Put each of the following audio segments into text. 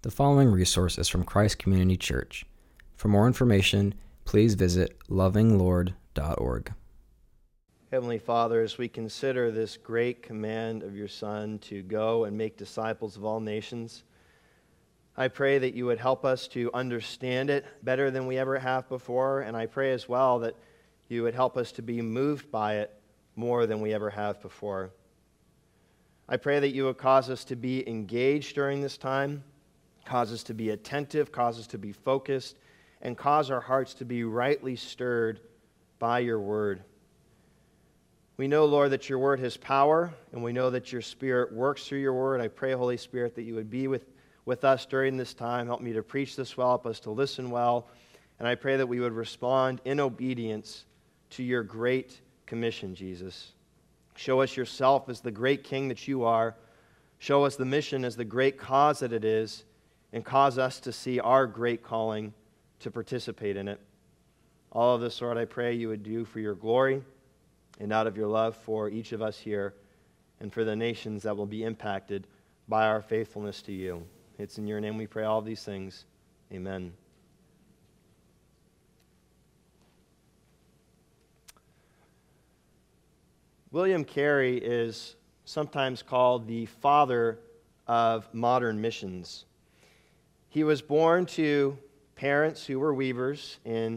The following resource is from Christ Community Church. For more information, please visit lovinglord.org. Heavenly Father, as we consider this great command of your Son to go and make disciples of all nations, I pray that you would help us to understand it better than we ever have before, and I pray as well that you would help us to be moved by it more than we ever have before. I pray that you would cause us to be engaged during this time, cause us to be attentive, cause us to be focused, and cause our hearts to be rightly stirred by your word. We know, Lord, that your word has power, and we know that your Spirit works through your word. I pray, Holy Spirit, that you would be with us during this time. Help me to preach this well, help us to listen well, and I pray that we would respond in obedience to your great commission, Jesus. Show us yourself as the great King that you are. Show us the mission as the great cause that it is, and cause us to see our great calling to participate in it. All of this, Lord, I pray you would do for your glory and out of your love for each of us here and for the nations that will be impacted by our faithfulness to you. It's in your name we pray all of these things. Amen. William Carey is sometimes called the father of modern missions. He was born to parents who were weavers in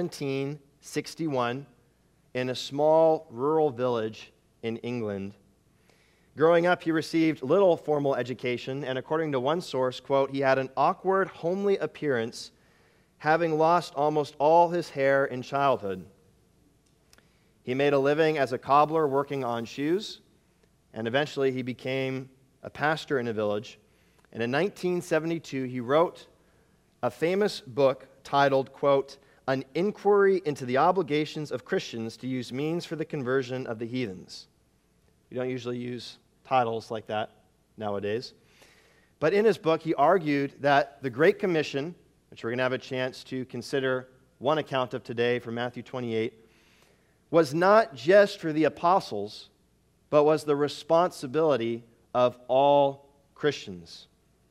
1761 in a small rural village in England. Growing up, he received little formal education, and according to one source, quote, he had an awkward, homely appearance, having lost almost all his hair in childhood. He made a living as a cobbler working on shoes, and eventually he became a pastor in a village. And in 1972, he wrote a famous book titled, quote, An Inquiry into the Obligations of Christians to Use Means for the Conversion of the Heathens. We don't usually use titles like that nowadays. But in his book, he argued that the Great Commission, which we're going to have a chance to consider one account of today from Matthew 28, was not just for the apostles, but was the responsibility of all Christians.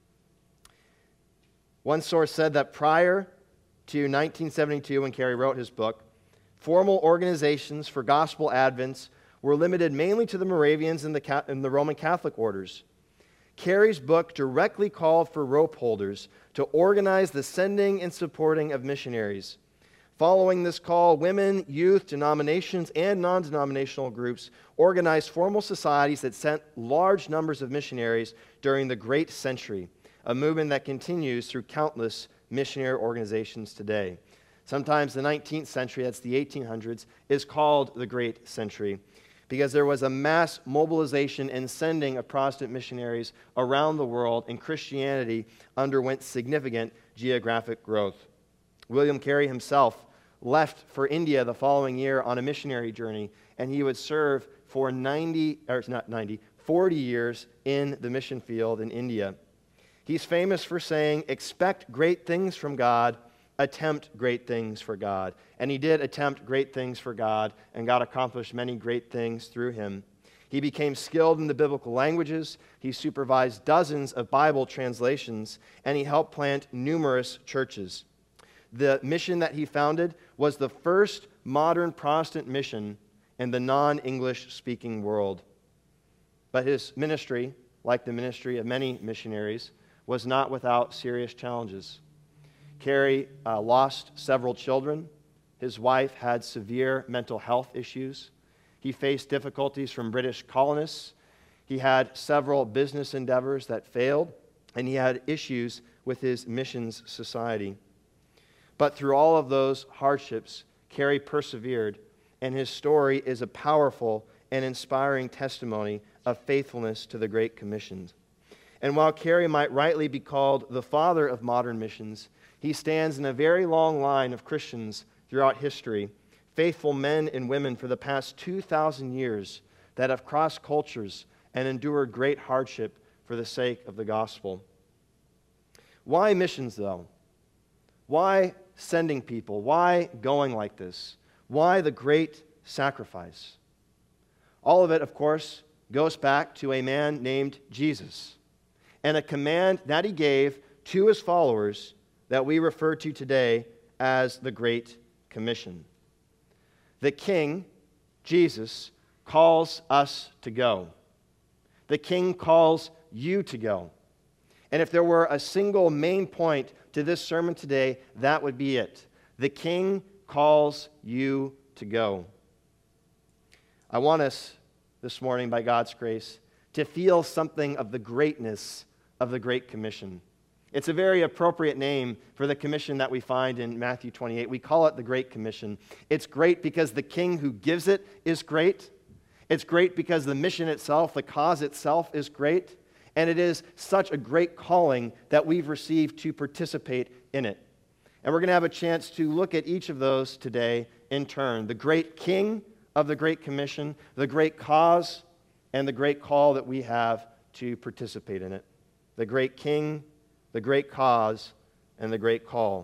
One source said that prior to 1972, when Carey wrote his book, formal organizations for gospel advents were limited mainly to the Moravians and the Roman Catholic orders. Carey's book directly called for rope holders to organize the sending and supporting of missionaries. Following this call, women, youth, denominations, and non-denominational groups organized formal societies that sent large numbers of missionaries during the Great Century, a movement that continues through countless missionary organizations today. Sometimes the 19th century, that's the 1800s, is called the Great Century because there was a mass mobilization and sending of Protestant missionaries around the world, and Christianity underwent significant geographic growth. William Carey himself left for India the following year on a missionary journey, and he would serve for 40 years in the mission field in India. He's famous for saying, expect great things from God, attempt great things for God. And he did attempt great things for God, and God accomplished many great things through him. He became skilled in the biblical languages, he supervised dozens of Bible translations, and he helped plant numerous churches. The mission that he founded was the first modern Protestant mission in the non-English speaking world. But his ministry, like the ministry of many missionaries, was not without serious challenges. Carey lost several children. His wife had severe mental health issues. He faced difficulties from British colonists. He had several business endeavors that failed, and he had issues with his missions society. But through all of those hardships, Carey persevered, and his story is a powerful and inspiring testimony of faithfulness to the Great Commission. And while Carey might rightly be called the father of modern missions, he stands in a very long line of Christians throughout history, faithful men and women for the past 2,000 years that have crossed cultures and endured great hardship for the sake of the gospel. Why missions, though? Why sending people? Why going like this? Why the great sacrifice? All of it, of course, goes back to a man named Jesus and a command that he gave to his followers that we refer to today as the Great Commission. The King, Jesus, calls us to go. The King calls you to go. And if there were a single main point to this sermon today, that would be it. The King calls you to go. I want us this morning, by God's grace, to feel something of the greatness of the Great Commission. It's a very appropriate name for the commission that we find in Matthew 28. We call it the Great Commission. It's great because the King who gives it is great. It's great because the mission itself, the cause itself, is great. And it is such a great calling that we've received to participate in it. And we're going to have a chance to look at each of those today in turn. The great King of the Great Commission, the great cause, and the great call that we have to participate in it. The great King, the great cause, and the great call.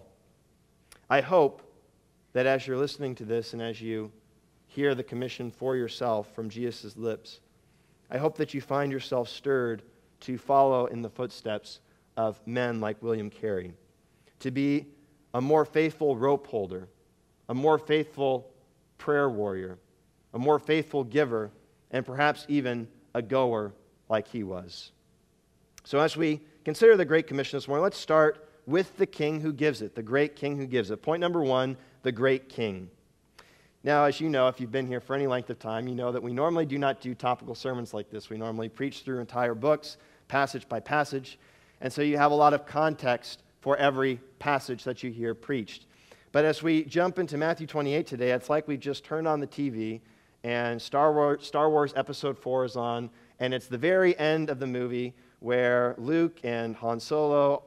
I hope that as you're listening to this and as you hear the commission for yourself from Jesus' lips, I hope that you find yourself stirred to follow in the footsteps of men like William Carey, to be a more faithful rope holder, a more faithful prayer warrior, a more faithful giver, and perhaps even a goer like he was. So as we consider the Great Commission this morning, let's start with the King who gives it, the great King who gives it. Point number one, the great King. Now, as you know, if you've been here for any length of time, you know that we normally do not do topical sermons like this. We normally preach through entire books, passage by passage, and so you have a lot of context for every passage that you hear preached. But as we jump into Matthew 28 today, it's like we've just turned on the TV and Star Wars Episode 4 is on, and it's the very end of the movie where Luke and Han Solo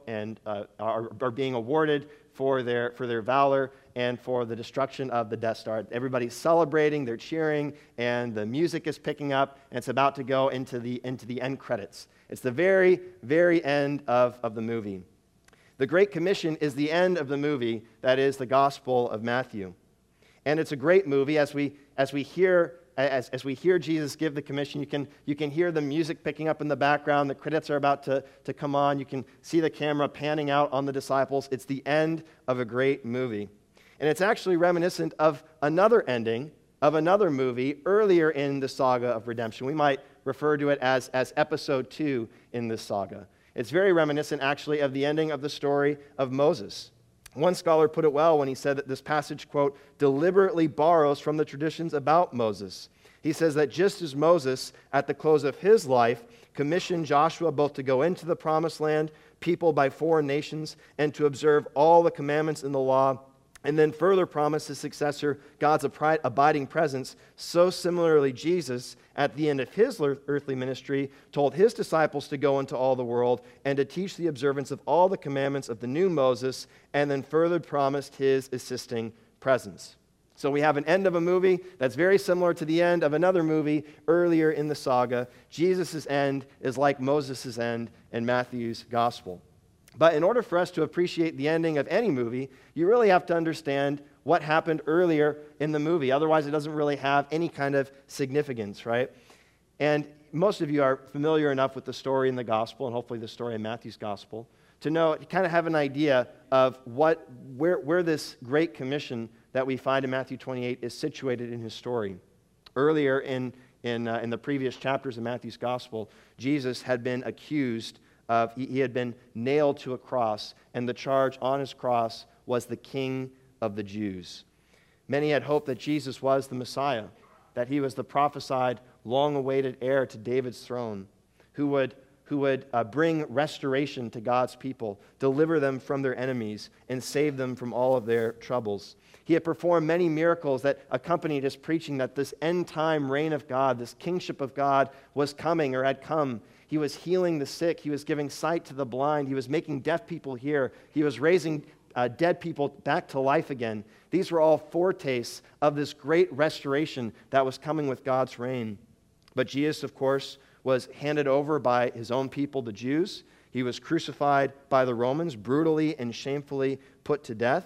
are being awarded for their valor and for the destruction of the Death Star. Everybody's celebrating, they're cheering, and the music is picking up, and it's about to go into the end credits. It's the very, very end of the movie. The Great Commission is the end of the movie that is the Gospel of Matthew. And it's a great movie. As we hear Jesus give the commission, you can hear the music picking up in the background. The credits are about to come on. You can see the camera panning out on the disciples. It's the end of a great movie. And it's actually reminiscent of another ending of another movie earlier in the saga of redemption. We might refer to it as episode 2 in this saga. It's very reminiscent, actually, of the ending of the story of Moses. One scholar put it well when he said that this passage, quote, deliberately borrows from the traditions about Moses. He says that just as Moses, at the close of his life, commissioned Joshua both to go into the promised land, people by foreign nations, and to observe all the commandments in the law, and then further promised his successor God's abiding presence, so similarly Jesus, at the end of his earthly ministry, told his disciples to go into all the world and to teach the observance of all the commandments of the new Moses, and then further promised his assisting presence. So we have an end of a movie that's very similar to the end of another movie earlier in the saga. Jesus' end is like Moses' end in Matthew's gospel. But in order for us to appreciate the ending of any movie, you really have to understand what happened earlier in the movie. Otherwise, it doesn't really have any kind of significance, right? And most of you are familiar enough with the story in the gospel, and hopefully the story in Matthew's gospel, to know, to kind of have an idea of where this great commission that we find in Matthew 28 is situated in his story. Earlier in the previous chapters of Matthew's gospel, Jesus had been accused of, he had been nailed to a cross, and the charge on his cross was the King of the Jews. Many had hoped that Jesus was the Messiah, that he was the prophesied, long-awaited heir to David's throne, who would bring restoration to God's people, deliver them from their enemies, and save them from all of their troubles. He had performed many miracles that accompanied his preaching that this end-time reign of God, this kingship of God, was coming or had come. He was healing the sick. He was giving sight to the blind. He was making deaf people hear. He was raising dead people back to life again. These were all foretastes of this great restoration that was coming with God's reign. But Jesus, of course, was handed over by his own people, the Jews. He was crucified by the Romans, brutally and shamefully put to death.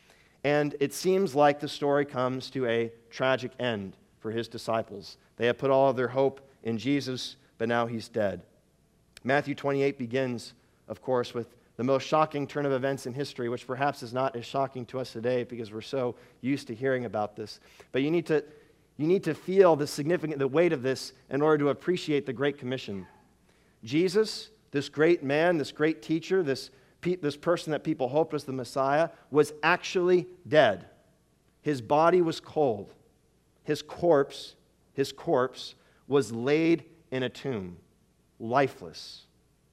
And it seems like the story comes to a tragic end for his disciples. They had put all of their hope in Jesus, but now he's dead. Matthew 28 begins, of course, with the most shocking turn of events in history, which perhaps is not as shocking to us today because we're so used to hearing about this. But you need to feel the weight of this in order to appreciate the Great Commission. Jesus, this great man, this great teacher, this person that people hoped was the Messiah, was actually dead. His body was cold. His corpse was laid in a tomb, lifeless.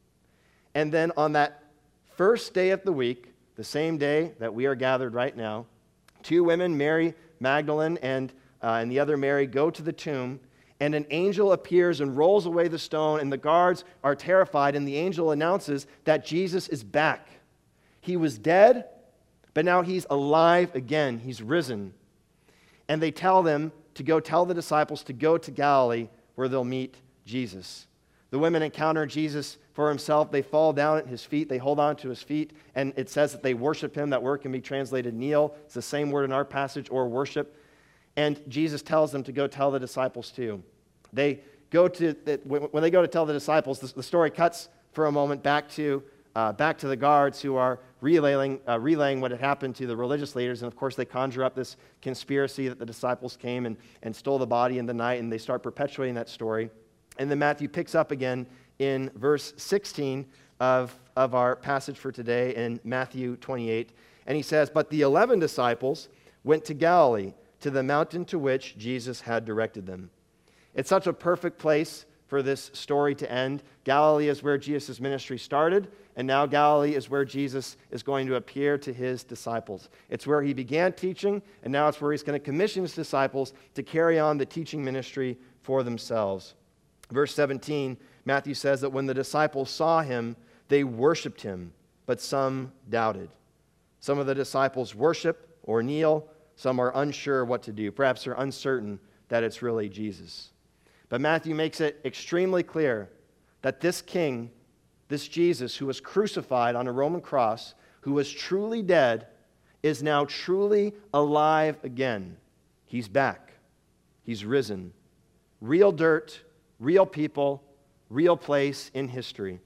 And then on that first day of the week, the same day that we are gathered right now, two women, Mary Magdalene and the other Mary, go to the tomb, and an angel appears and rolls away the stone, and the guards are terrified, and the angel announces that Jesus is back. He was dead, but now he's alive again. He's risen. And they tell them to go tell the disciples to go to Galilee where they'll meet Jesus. The women encounter Jesus for himself. They fall down at his feet. They hold on to his feet, and it says that they worship him. That word can be translated kneel. It's the same word in our passage, or worship. And Jesus tells them to go tell the disciples too. When they go to tell the disciples, the story cuts for a moment back to the guards who are relaying what had happened to the religious leaders. And of course, they conjure up this conspiracy that the disciples came and stole the body in the night, and they start perpetuating that story. And then Matthew picks up again in verse 16 of our passage for today in Matthew 28. And he says, "But the 11 disciples went to Galilee, to the mountain to which Jesus had directed them." It's such a perfect place for this story to end. Galilee is where Jesus' ministry started, and now Galilee is where Jesus is going to appear to his disciples. It's where he began teaching, and now it's where he's going to commission his disciples to carry on the teaching ministry for themselves. Verse 17, Matthew says that when the disciples saw him, they worshiped him, but some doubted. Some of the disciples worship or kneel. Some are unsure what to do. Perhaps they're uncertain that it's really Jesus. But Matthew makes it extremely clear that this king, this Jesus who was crucified on a Roman cross, who was truly dead, is now truly alive again. He's back. He's risen. Real dirt, real people, real place in history.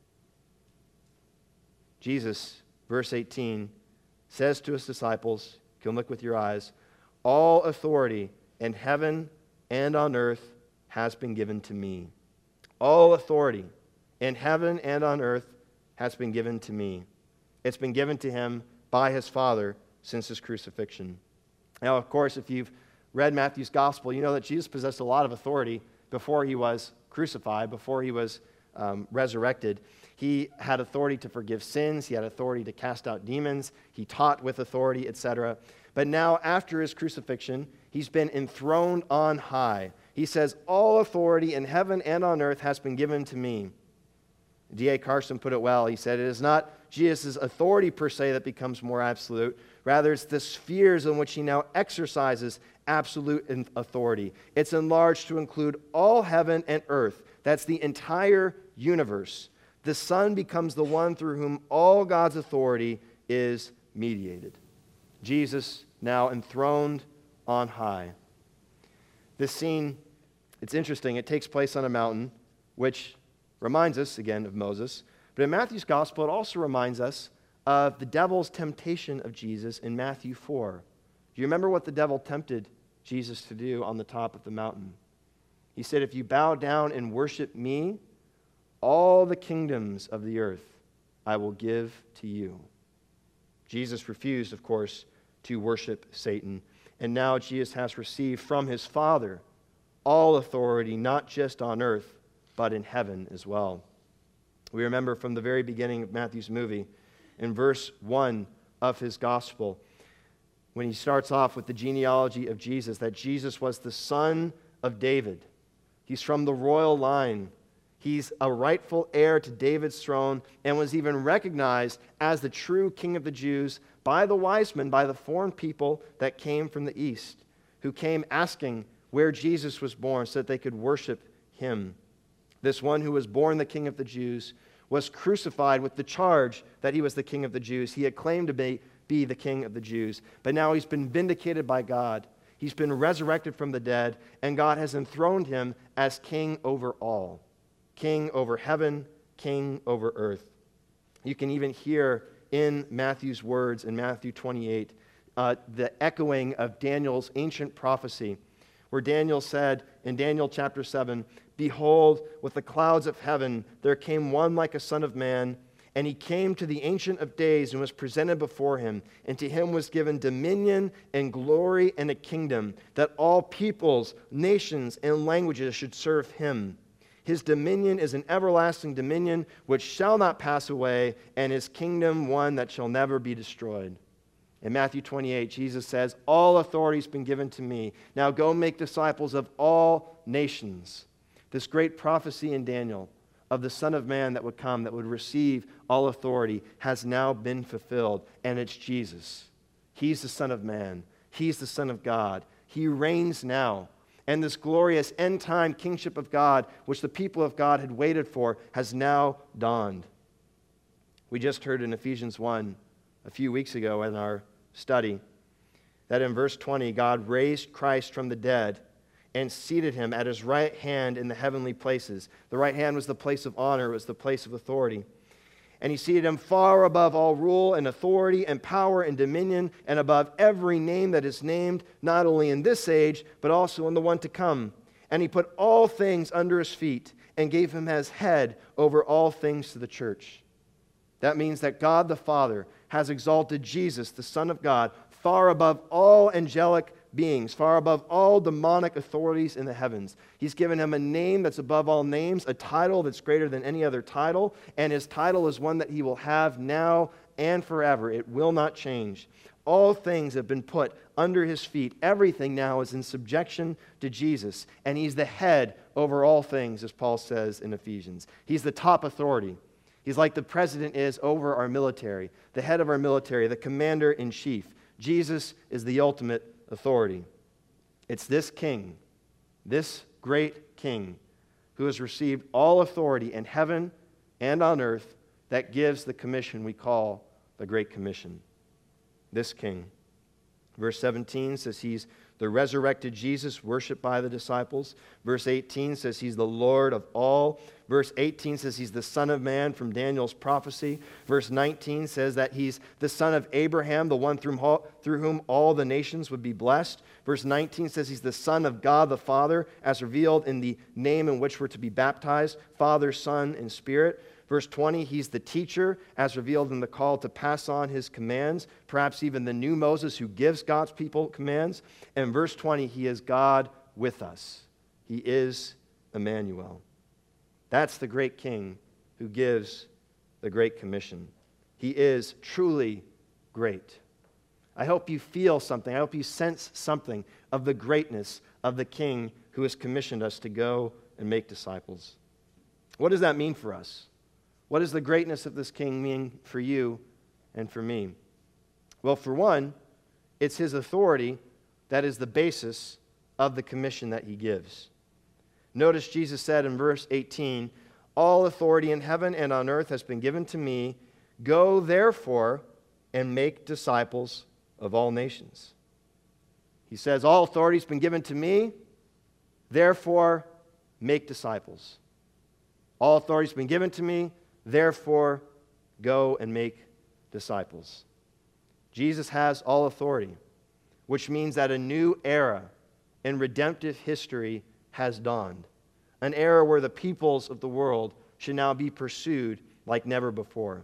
Jesus, verse 18, says to his disciples, you can look with your eyes, "All authority in heaven and on earth has been given to me." All authority in heaven and on earth has been given to me. It's been given to him by his Father since his crucifixion. Now, of course, if you've read Matthew's gospel, you know that Jesus possessed a lot of authority before he was crucified, before he was resurrected. He had authority to forgive sins. He had authority to cast out demons. He taught with authority, etc. But now, after his crucifixion, he's been enthroned on high. He says, "All authority in heaven and on earth has been given to me." D.A. Carson put it well. He said, "It is not Jesus' authority per se that becomes more absolute. Rather, it's the spheres in which he now exercises absolute authority. It's enlarged to include all heaven and earth. That's the entire universe. The Son becomes the one through whom all God's authority is mediated." Jesus now enthroned on high. This scene, it's interesting. It takes place on a mountain, which reminds us, again, of Moses. But in Matthew's gospel, it also reminds us of the devil's temptation of Jesus in Matthew 4. Do you remember what the devil tempted Jesus to do on the top of the mountain? He said, "If you bow down and worship me, all the kingdoms of the earth I will give to you." Jesus refused, of course, to worship Satan. And now Jesus has received from his Father all authority, not just on earth, but in heaven as well. We remember from the very beginning of Matthew's movie, in verse 1 of his gospel, when he starts off with the genealogy of Jesus, that Jesus was the son of David. He's from the royal line. He's a rightful heir to David's throne and was even recognized as the true king of the Jews by the wise men, by the foreign people that came from the east, who came asking where Jesus was born so that they could worship him. This one who was born the king of the Jews was crucified with the charge that he was the king of the Jews. He had claimed to be the king of the Jews, but now he's been vindicated by God. He's been resurrected from the dead, and God has enthroned him as king over all. King over heaven, king over earth. You can even hear in Matthew's words in Matthew 28 the echoing of Daniel's ancient prophecy, where Daniel said in Daniel chapter 7, "Behold, with the clouds of heaven there came one like a son of man, and he came to the Ancient of Days and was presented before him, and to him was given dominion and glory and a kingdom, that all peoples, nations, and languages should serve him. His dominion is an everlasting dominion which shall not pass away, and his kingdom one that shall never be destroyed." In Matthew 28, Jesus says, "All authority has been given to me. Now go make disciples of all nations." This great prophecy in Daniel of the Son of Man that would come, that would receive all authority, has now been fulfilled, and it's Jesus. He's the Son of Man. He's the Son of God. He reigns now. And this glorious end-time kingship of God, which the people of God had waited for, has now dawned. We just heard in Ephesians 1 a few weeks ago in our study that in verse 20, God raised Christ from the dead and seated him at his right hand in the heavenly places. The right hand was the place of honor, it was the place of authority. And he seated him far above all rule and authority and power and dominion, and above every name that is named, not only in this age, but also in the one to come. And he put all things under his feet and gave him as head over all things to the church. That means that God the Father has exalted Jesus, the Son of God, far above all angelic beings, far above all demonic authorities in the heavens. He's given him a name that's above all names, a title that's greater than any other title, and his title is one that he will have now and forever. It will not change. All things have been put under his feet. Everything now is in subjection to Jesus, and he's the head over all things, as Paul says in Ephesians. He's the top authority. He's like the president is over our military, the head of our military, the commander-in-chief. Jesus is the ultimate authority. It's this king, this great king, who has received all authority in heaven and on earth, that gives the commission we call the Great Commission. This king. Verse 17 says he's the resurrected Jesus worshipped by the disciples. Verse 18 says he's the Lord of all. Verse 18 says he's the Son of Man from Daniel's prophecy. Verse 19 says that he's the son of Abraham, the one through whom all the nations would be blessed. Verse 19 says he's the Son of God the Father, as revealed in the name in which we're to be baptized, Father, Son, and Spirit. Verse 20, he's the teacher, as revealed in the call to pass on his commands, perhaps even the new Moses who gives God's people commands. And verse 20, he is God with us. He is Emmanuel. That's the great king who gives the Great Commission. He is truly great. I hope you feel something. I hope you sense something of the greatness of the king who has commissioned us to go and make disciples. What does that mean for us? What does the greatness of this king mean for you and for me? Well, for one, it's his authority that is the basis of the commission that he gives. Notice Jesus said in verse 18, "All authority in heaven and on earth has been given to me. Go, therefore, and make disciples of all nations." He says, all authority has been given to me, therefore, make disciples. All authority has been given to me, therefore, go and make disciples. Jesus has all authority, which means that a new era in redemptive history has dawned. An era where the peoples of the world should now be pursued like never before.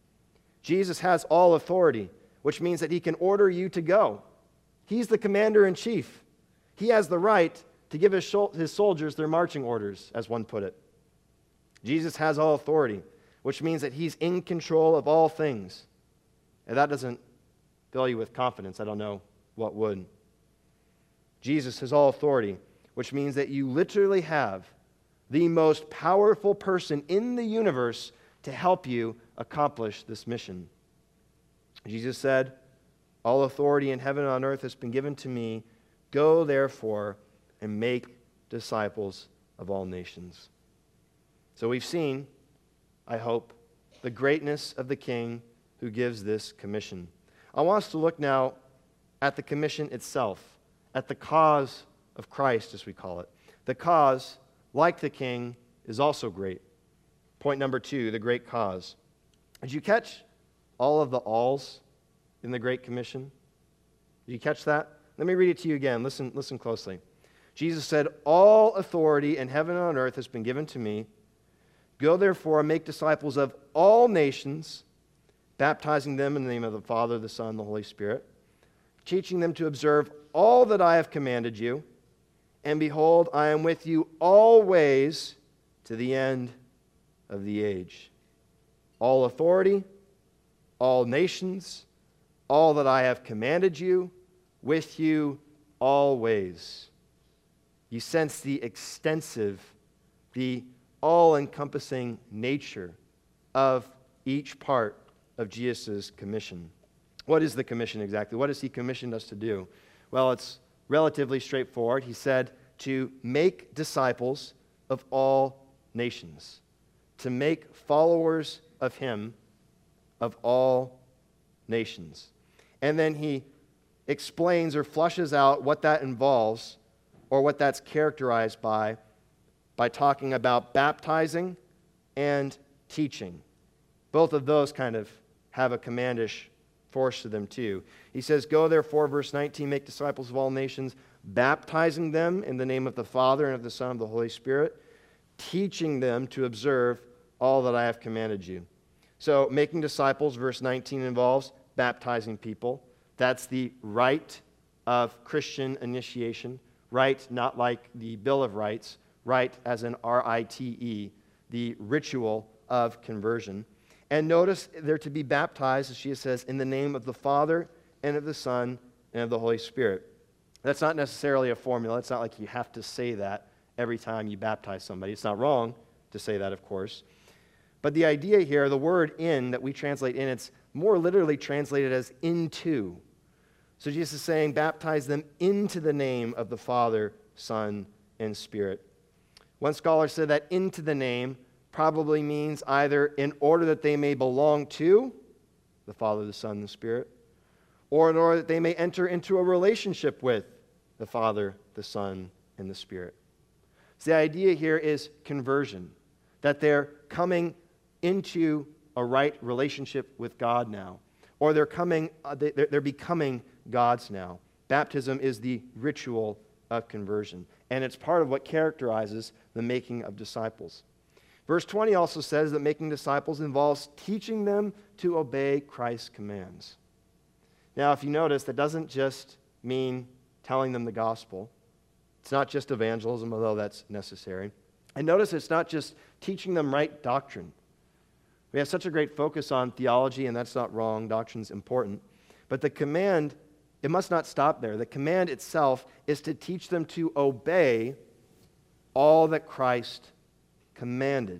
Jesus has all authority, which means that he can order you to go. He's the commander-in-chief. He has the right to give his soldiers their marching orders, as one put it. Jesus has all authority, which means that he's in control of all things. And that doesn't fill you with confidence. I don't know what would. Jesus has all authority, which means that you literally have the most powerful person in the universe to help you accomplish this mission. Jesus said, all authority in heaven and on earth has been given to me. Go, therefore, and make disciples of all nations. So we've seen, I hope, the greatness of the King who gives this commission. I want us to look now at the commission itself, at the cause of Christ, as we call it. The cause, like the King, is also great. Point number 2, the great cause. Did you catch all of the alls in the Great Commission? Did you catch that? Let me read it to you again. Listen closely. Jesus said, "All authority in heaven and on earth has been given to me. Go therefore and make disciples of all nations, baptizing them in the name of the Father, the Son, and the Holy Spirit, teaching them to observe all that I have commanded you. And behold, I am with you always to the end of the age." All authority, all nations, all that I have commanded you, with you always. You sense the extensive, the all-encompassing nature of each part of Jesus' commission. What is the commission exactly? What has he commissioned us to do? Well, it's relatively straightforward. He said to make disciples of all nations, to make followers of him of all nations. And then he explains or flushes out what that involves or what that's characterized by talking about baptizing and teaching. Both of those kind of have a commandish force to them too. He says, "Go therefore," verse 19, "make disciples of all nations, baptizing them in the name of the Father and of the Son and of the Holy Spirit, teaching them to observe all that I have commanded you." So making disciples, verse 19, involves baptizing people. That's the rite of Christian initiation. Rite, not like the Bill of Rights. Rite as in R-I-T-E, the ritual of conversion. And notice they're to be baptized, as Jesus says, in the name of the Father and of the Son and of the Holy Spirit. That's not necessarily a formula. It's not like you have to say that every time you baptize somebody. It's not wrong to say that, of course. But the idea here, the word "in" that we translate "in," it's more literally translated as "into." So Jesus is saying, baptize them into the name of the Father, Son, and Spirit. One scholar said that "into the name" probably means either in order that they may belong to the Father, the Son, and the Spirit, or in order that they may enter into a relationship with the Father, the Son, and the Spirit. So the idea here is conversion, that they're coming into a right relationship with God now, or they're becoming God's now. Baptism is the ritual of conversion, and it's part of what characterizes the making of disciples. Verse 20 also says that making disciples involves teaching them to obey Christ's commands. Now, if you notice, that doesn't just mean telling them the gospel. It's not just evangelism, although that's necessary. And notice it's not just teaching them right doctrine. We have such a great focus on theology, and that's not wrong. Doctrine's important. But the command, it must not stop there. The command itself is to teach them to obey all that Christ commanded.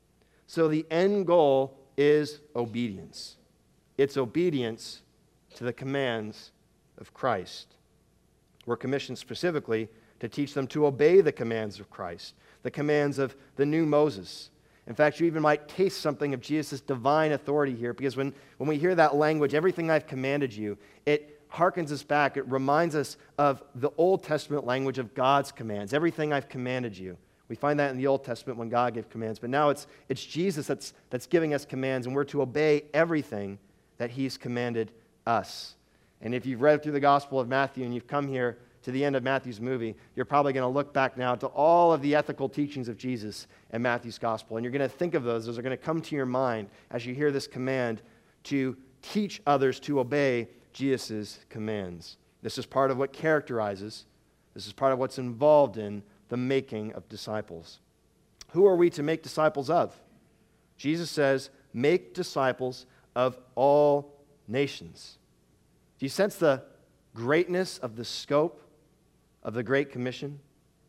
So the end goal is obedience. It's obedience to the commands of Christ. We're commissioned specifically to teach them to obey the commands of Christ, the commands of the new Moses. In fact, you even might taste something of Jesus' divine authority here, because when we hear that language, everything I've commanded you, it harkens us back. It reminds us of the Old Testament language of God's commands. Everything I've commanded you. We find that in the Old Testament when God gave commands. But now it's Jesus that's giving us commands, and we're to obey everything that he's commanded us. And if you've read through the Gospel of Matthew and you've come here to the end of Matthew's movie, you're probably going to look back now to all of the ethical teachings of Jesus in Matthew's Gospel. And you're going to think of those. Those are going to come to your mind as you hear this command to teach others to obey Jesus' commands. This is part of what characterizes, this is part of what's involved in the making of disciples. Who are we to make disciples of? Jesus says, make disciples of all nations. Do you sense the greatness of the scope of the Great Commission?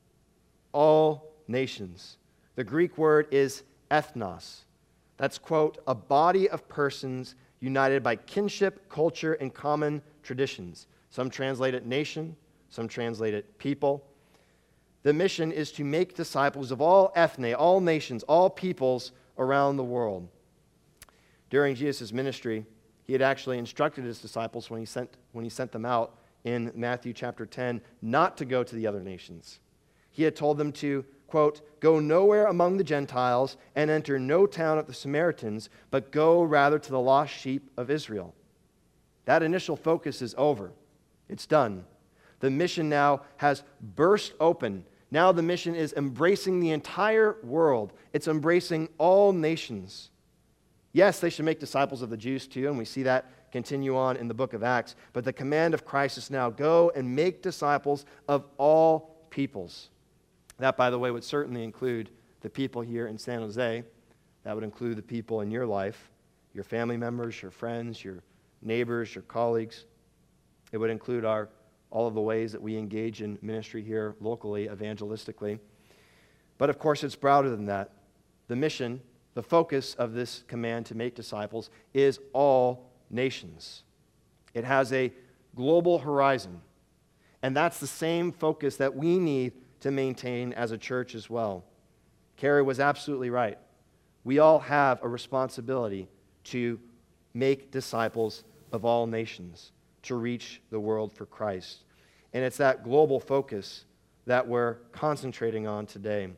All nations. The Greek word is ethnos. That's, quote, a body of persons united by kinship, culture, and common traditions. Some translate it nation, some translate it people. The mission is to make disciples of all ethne, all nations, all peoples around the world. During Jesus' ministry, he had actually instructed his disciples when he sent them out in Matthew chapter 10 not to go to the other nations. he had told them to, quote, "Go nowhere among the Gentiles and enter no town of the Samaritans, but go rather to the lost sheep of Israel." That initial focus is over. It's done. The mission now has burst open. Now the mission is embracing the entire world. It's embracing all nations. Yes, they should make disciples of the Jews too, and we see that continue on in the book of Acts. But the command of Christ is now go and make disciples of all peoples. That, by the way, would certainly include the people here in San Jose. That would include the people in your life, your family members, your friends, your neighbors, your colleagues. It would include all of the ways that we engage in ministry here locally, evangelistically. But of course, it's broader than that. The mission, the focus of this command to make disciples is all nations. It has a global horizon. And that's the same focus that we need to maintain as a church as well. Carrie was absolutely right. We all have a responsibility to make disciples of all nations, to reach the world for Christ. And it's that global focus that we're concentrating on today.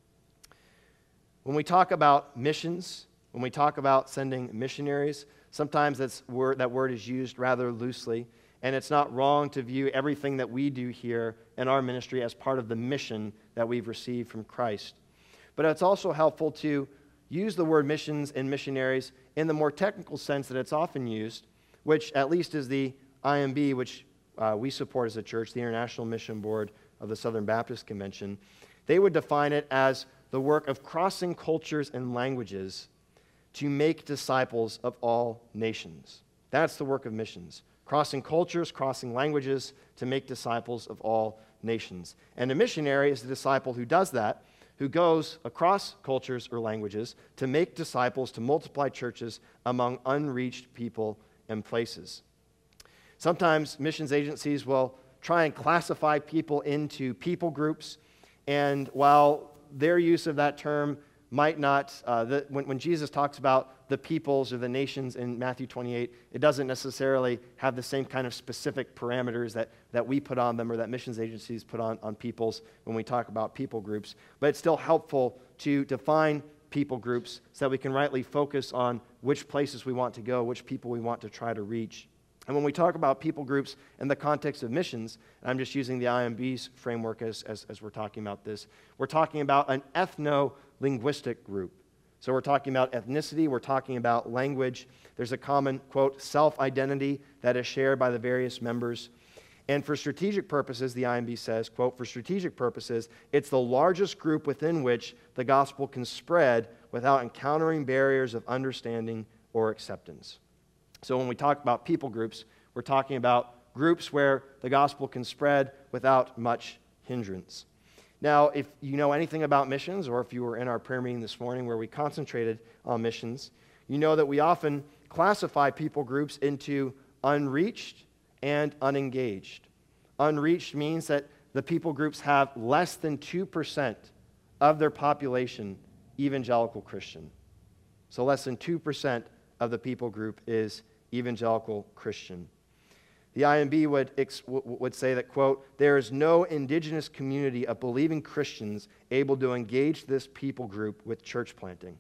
When we talk about missions, when we talk about sending missionaries, sometimes that word is used rather loosely, and it's not wrong to view everything that we do here in our ministry as part of the mission that we've received from Christ. But it's also helpful to use the word missions and missionaries in the more technical sense that it's often used, which at least is the IMB, which we support as a church, the International Mission Board of the Southern Baptist Convention. They would define it as the work of crossing cultures and languages to make disciples of all nations. That's the work of missions. Crossing cultures, crossing languages to make disciples of all nations. And a missionary is the disciple who does that, who goes across cultures or languages to make disciples, to multiply churches among unreached people and places. Sometimes missions agencies will try and classify people into people groups, and while their use of that term might not, when Jesus talks about the peoples or the nations in Matthew 28, it doesn't necessarily have the same kind of specific parameters that we put on them or that missions agencies put on peoples when we talk about people groups. But it's still helpful to define people groups so that we can rightly focus on which places we want to go, which people we want to try to reach. And when we talk about people groups in the context of missions, and I'm just using the IMB's framework as we're talking about this, we're talking about an ethno-linguistic group. So we're talking about ethnicity, we're talking about language. There's a common, quote, self-identity that is shared by the various members. And for strategic purposes, the IMB says, quote, for strategic purposes, it's the largest group within which the gospel can spread without encountering barriers of understanding or acceptance. So when we talk about people groups, we're talking about groups where the gospel can spread without much hindrance. Now, if you know anything about missions, or if you were in our prayer meeting this morning where we concentrated on missions, you know that we often classify people groups into unreached and unengaged. Unreached means that the people groups have less than 2% of their population evangelical Christian. So less than 2% of the people group is evangelical Christian. The IMB would say that, quote, there is no indigenous community of believing Christians able to engage this people group with church planting.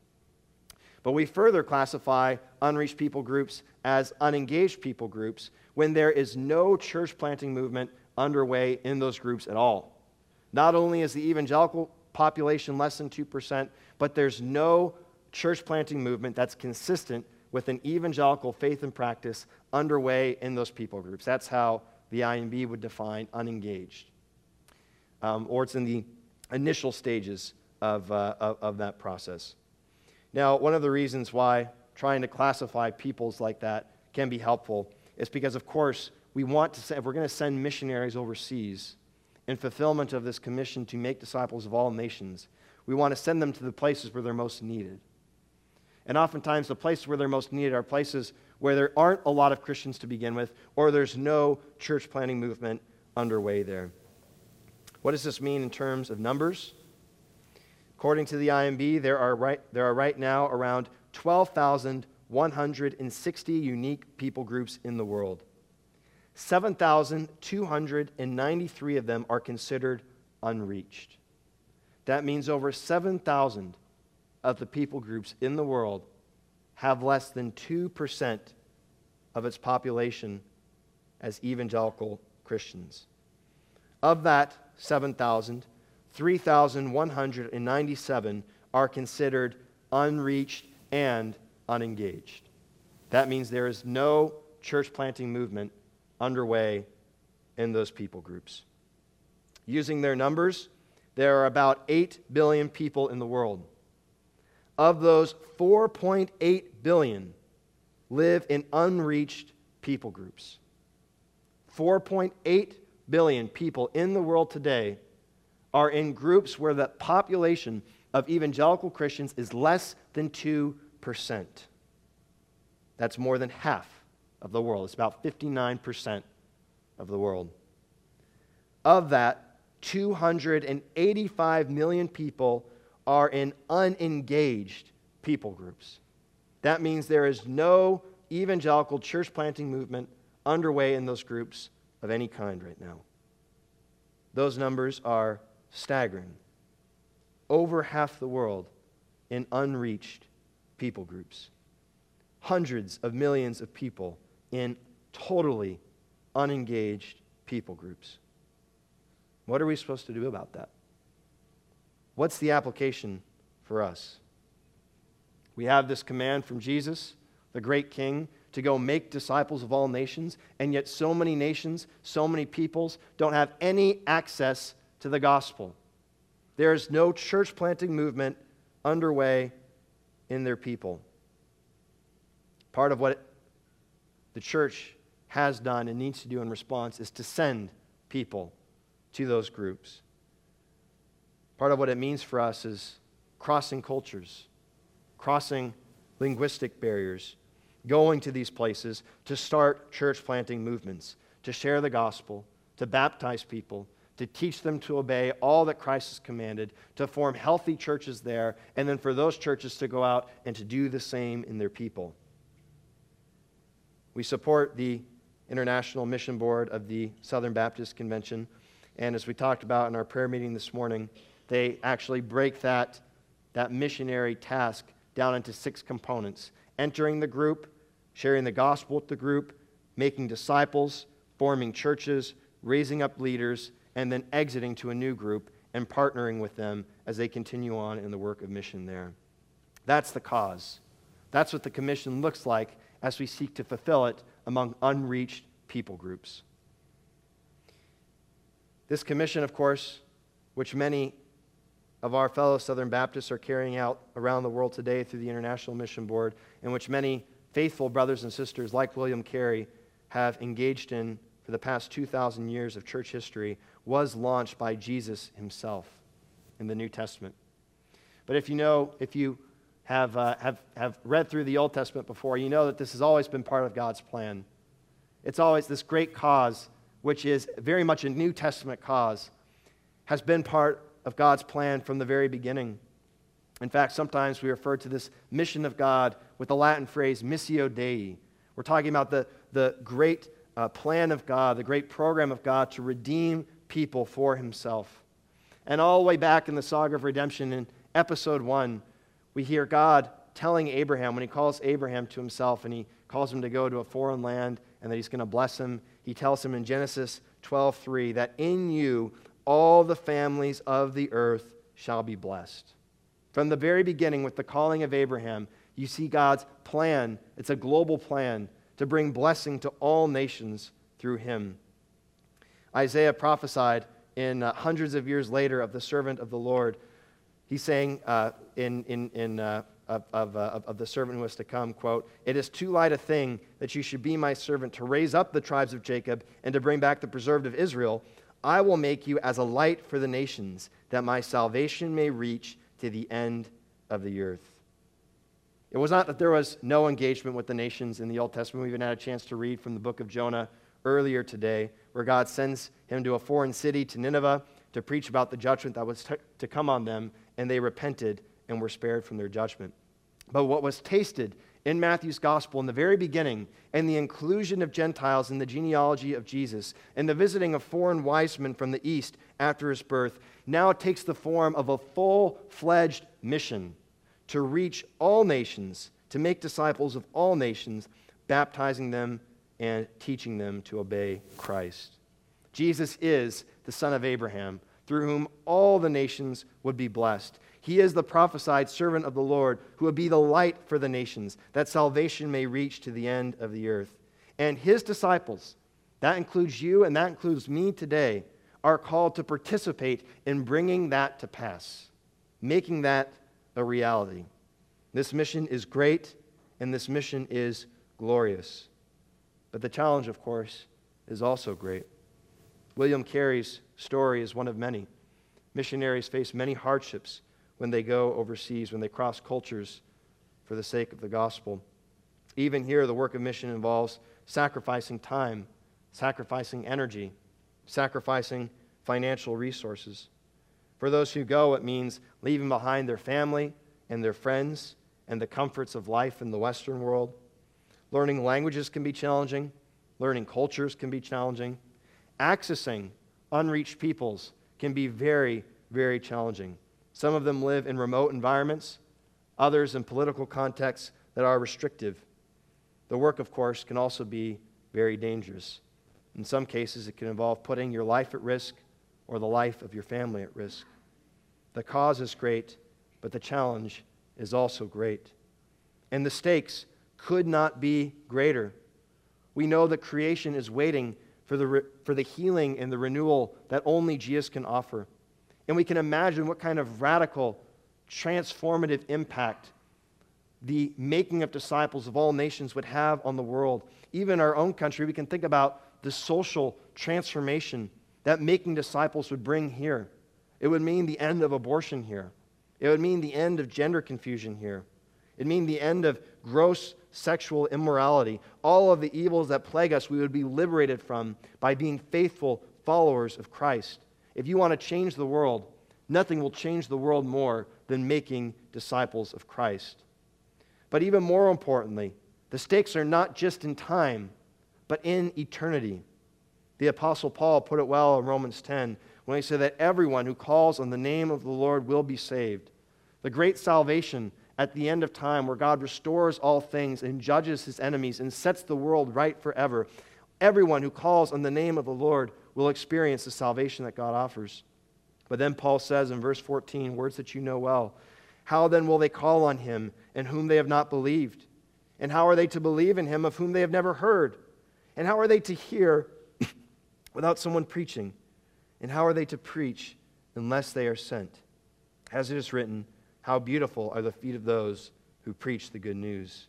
But we further classify unreached people groups as unengaged people groups when there is no church planting movement underway in those groups at all. Not only is the evangelical population less than 2%, but there's no church planting movement that's consistent with an evangelical faith and practice underway in those people groups. That's how the IMB would define unengaged. Or it's in the initial stages of that process. Now, one of the reasons why trying to classify peoples like that can be helpful is because, of course, we want to, if we're going to send missionaries overseas in fulfillment of this commission to make disciples of all nations, we want to send them to the places where they're most needed. And oftentimes the places where they're most needed are places where there aren't a lot of Christians to begin with, or there's no church planting movement underway there. What does this mean in terms of numbers? According to the IMB, there are right now around 12,160 unique people groups in the world. 7,293 of them are considered unreached. That means over 7,000 of the people groups in the world have less than 2% of its population as evangelical Christians. Of that 7,000, 3,197 are considered unreached and unengaged. That means there is no church planting movement underway in those people groups. Using their numbers, there are about 8 billion people in the world. Of those, 4.8 billion live in unreached people groups. 4.8 billion people in the world today are in groups where the population of evangelical Christians is less than 2%. That's more than half of the world. It's about 59% of the world. Of that, 285 million people are in unengaged people groups. That means there is no evangelical church planting movement underway in those groups of any kind right now. Those numbers are staggering. Over half the world in unreached people groups. Hundreds of millions of people in totally unengaged people groups. What are we supposed to do about that? What's the application for us? We have this command from Jesus, the great King, to go make disciples of all nations, and yet so many nations, so many peoples don't have any access to the gospel. There is no church planting movement underway in their people. Part of what the church has done and needs to do in response is to send people to those groups. Part of what it means for us is crossing cultures, crossing linguistic barriers, going to these places to start church planting movements, to share the gospel, to baptize people, to teach them to obey all that Christ has commanded, to form healthy churches there, and then for those churches to go out and to do the same in their people. We support the International Mission Board of the Southern Baptist Convention, and as we talked about in our prayer meeting this morning, they actually break that missionary task down into 6 components: entering the group, sharing the gospel with the group, making disciples, forming churches, raising up leaders, and then exiting to a new group and partnering with them as they continue on in the work of mission there. That's the cause. That's what the commission looks like as we seek to fulfill it among unreached people groups. This commission, of course, which many of our fellow Southern Baptists are carrying out around the world today through the International Mission Board, and which many faithful brothers and sisters like William Carey have engaged in for the past 2,000 years of church history, was launched by Jesus himself in the New Testament. But if you have read through the Old Testament before, you know that this has always been part of God's plan. It's always this great cause, which is very much a New Testament cause, has been part of God's plan from the very beginning. In fact, sometimes we refer to this mission of God with the Latin phrase Missio Dei. We're talking about the great plan of God, the great program of God to redeem people for himself. And all the way back in the saga of redemption in episode 1, we hear God telling Abraham, when he calls Abraham to himself and he calls him to go to a foreign land and that he's going to bless him, he tells him in Genesis 12:3 that in you all the families of the earth shall be blessed. From the very beginning, with the calling of Abraham, you see God's plan. It's a global plan to bring blessing to all nations through him. Isaiah prophesied in hundreds of years later of the servant of the Lord. He's saying of the servant who was to come, quote, "It is too light a thing that you should be my servant to raise up the tribes of Jacob and to bring back the preserved of Israel. I will make you as a light for the nations, that my salvation may reach to the end of the earth." It was not that there was no engagement with the nations in the Old Testament. We even had a chance to read from the book of Jonah earlier today, where God sends him to a foreign city, to Nineveh, to preach about the judgment that was to come on them, and they repented and were spared from their judgment. But what was tasted in Matthew's gospel, in the very beginning, and the inclusion of Gentiles in the genealogy of Jesus, and the visiting of foreign wise men from the east after his birth, now takes the form of a full-fledged mission to reach all nations, to make disciples of all nations, baptizing them and teaching them to obey Christ. Jesus is the Son of Abraham, through whom all the nations would be blessed. He is the prophesied servant of the Lord, who would be the light for the nations, that salvation may reach to the end of the earth. And his disciples, that includes you and that includes me today, are called to participate in bringing that to pass, making that a reality. This mission is great, and this mission is glorious. But the challenge, of course, is also great. William Carey's story is one of many. Missionaries face many hardships when they go overseas, when they cross cultures for the sake of the gospel. Even here, the work of mission involves sacrificing time, sacrificing energy, sacrificing financial resources. For those who go, it means leaving behind their family and their friends and the comforts of life in the Western world. Learning languages can be challenging. Learning cultures can be challenging. Accessing unreached peoples can be very, very challenging. Some of them live in remote environments, others in political contexts that are restrictive. The work, of course, can also be very dangerous. In some cases, it can involve putting your life at risk or the life of your family at risk. The cause is great, but the challenge is also great. And the stakes could not be greater. We know that creation is waiting for the healing and the renewal that only Jesus can offer. And we can imagine what kind of radical, transformative impact the making of disciples of all nations would have on the world. Even in our own country, we can think about the social transformation that making disciples would bring here. It would mean the end of abortion here. It would mean the end of gender confusion here. It would mean the end of gross sexual immorality. All of the evils that plague us, we would be liberated from by being faithful followers of Christ. If you want to change the world, nothing will change the world more than making disciples of Christ. But even more importantly, the stakes are not just in time, but in eternity. The Apostle Paul put it well in Romans 10 when he said that everyone who calls on the name of the Lord will be saved. The great salvation at the end of time, where God restores all things and judges his enemies and sets the world right forever. Everyone who calls on the name of the Lord will experience the salvation that God offers. But then Paul says in verse 14, words that you know well, how then will they call on him in whom they have not believed? And how are they to believe in him of whom they have never heard? And how are they to hear without someone preaching? And how are they to preach unless they are sent? As it is written, how beautiful are the feet of those who preach the good news.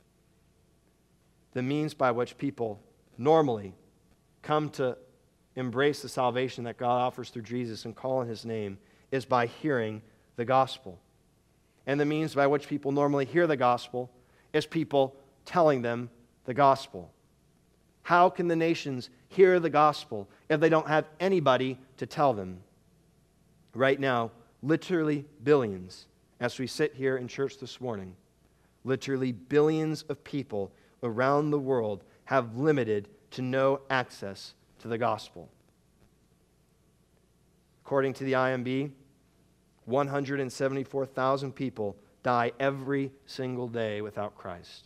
The means by which people normally come to embrace the salvation that God offers through Jesus and call on his name is by hearing the gospel. And the means by which people normally hear the gospel is people telling them the gospel. How can the nations hear the gospel if they don't have anybody to tell them? Right now, literally billions, as we sit here in church this morning, literally billions of people around the world have limited to no access to the gospel. According to the IMB, 174,000 people die every single day without Christ.